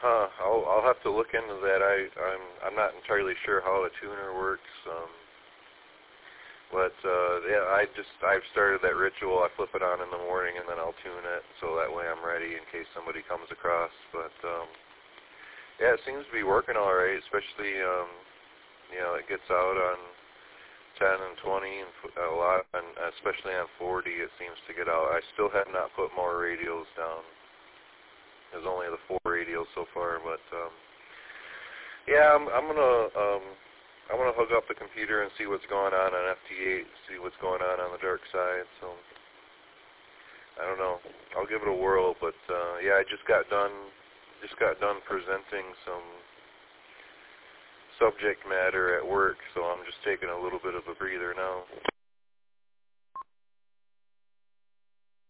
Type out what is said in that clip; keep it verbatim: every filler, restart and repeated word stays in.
Huh, I'll, I'll have to look into that. I, I'm, I'm not entirely sure how a tuner works. Um, but, uh, yeah, I just, I've started that ritual. I flip it on in the morning and then I'll tune it so that way I'm ready in case somebody comes across. But, um, yeah, it seems to be working all right, especially, um, you know, it gets out on ten and twenty and a lot, and especially on forty it seems to get out. I still have not put more radios down. There's only the four radios so far, but um, yeah, I'm, I'm gonna um, I'm gonna hook up the computer and see what's going on on F T eight, see what's going on on the dark side. So I don't know. I'll give it a whirl, but uh, yeah, I just got done just got done presenting some subject matter at work, so I'm just taking a little bit of a breather now.